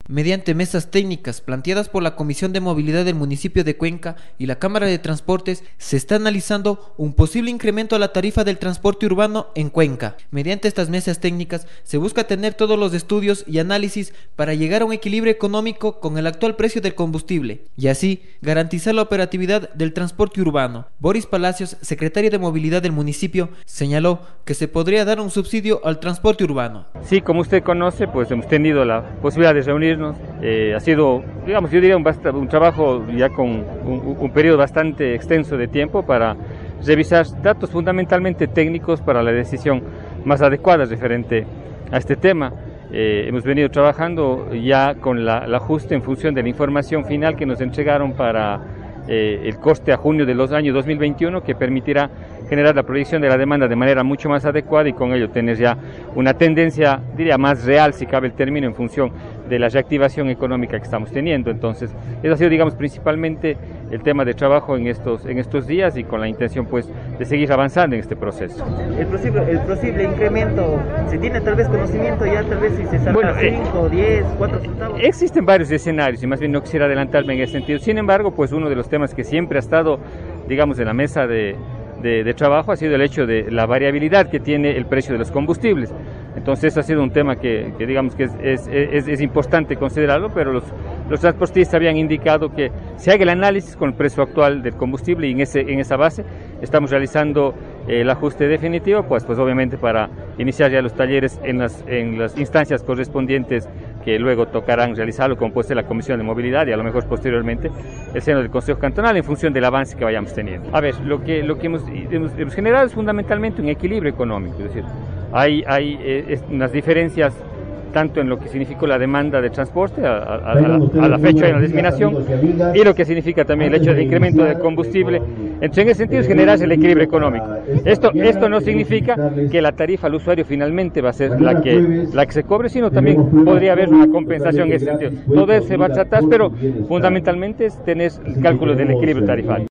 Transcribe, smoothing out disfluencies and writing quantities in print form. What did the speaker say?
Mediante mesas técnicas planteadas por la Comisión de Movilidad del municipio de Cuenca y la Cámara de Transportes, se está analizando un posible incremento a la tarifa del transporte urbano en Cuenca. Mediante estas mesas técnicas se busca tener todos los estudios y análisis para llegar a un equilibrio económico con el actual precio del combustible y así garantizar la operatividad del transporte urbano. Boris Palacios, secretario de Movilidad del municipio, señaló que se podría dar un subsidio al transporte urbano. Sí, como usted conoce, pues hemos tenido la posibilidad de reunirnos. Ha sido, digamos, yo diría un trabajo ya con un periodo bastante extenso de tiempo para revisar datos fundamentalmente técnicos para la decisión más adecuada referente a este tema. Hemos venido trabajando ya con el ajuste en función de la información final que nos entregaron para el corte a junio de los años 2021, que permitirá generar la proyección de la demanda de manera mucho más adecuada y con ello tener ya una tendencia, diría, más real, si cabe el término, en función de la reactivación económica que estamos teniendo. Entonces, eso ha sido, digamos, principalmente el tema de trabajo en estos días y con la intención, pues, de seguir avanzando en este proceso. El posible incremento, ¿se tiene tal vez conocimiento ya, tal vez si se salta 5, 10, 4 centavos? Existen varios escenarios y más bien no quisiera adelantarme en ese sentido. Sin embargo, pues uno de los temas que siempre ha estado, digamos, en la mesa de trabajo ha sido el hecho de la variabilidad que tiene el precio de los combustibles. Entonces ha sido un tema que digamos que es importante considerarlo, pero los transportistas habían indicado que se haga el análisis con el precio actual del combustible y en esa base estamos realizando el ajuste definitivo, pues obviamente para iniciar ya los talleres en las instancias correspondientes que luego tocarán realizarlo, como puede ser la Comisión de Movilidad y a lo mejor posteriormente el seno del Consejo Cantonal en función del avance que vayamos teniendo. A ver, lo que hemos generado es fundamentalmente un equilibrio económico, es decir, hay unas diferencias tanto en lo que significó la demanda de transporte a la fecha de la disminución y lo que significa también el hecho del incremento del combustible. Entonces, en ese sentido es generarse el equilibrio económico. Esto no significa que la tarifa al usuario finalmente va a ser la que se cobre, sino también podría haber una compensación en ese sentido. Todo eso se va a tratar, pero fundamentalmente es tener el cálculo del equilibrio tarifario.